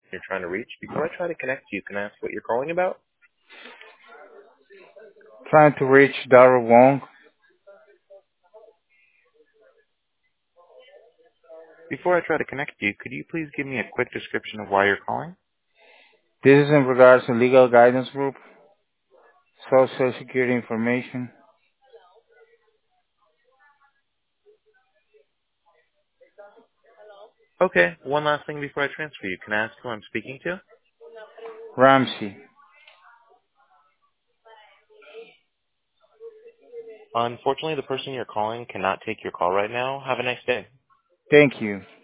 you're trying to reach. Before I try to connect you, can I ask what you're calling about? Trying to reach Darrell Wong. Before I try to connect you, could you please give me a quick description of why you're calling? This is in regards to Legal Guidance Group, Social Security information. Okay, one last thing before I transfer you. Can I ask who I'm speaking to? Ramsey. Unfortunately, the person you're calling cannot take your call right now. Have a nice day. Thank you.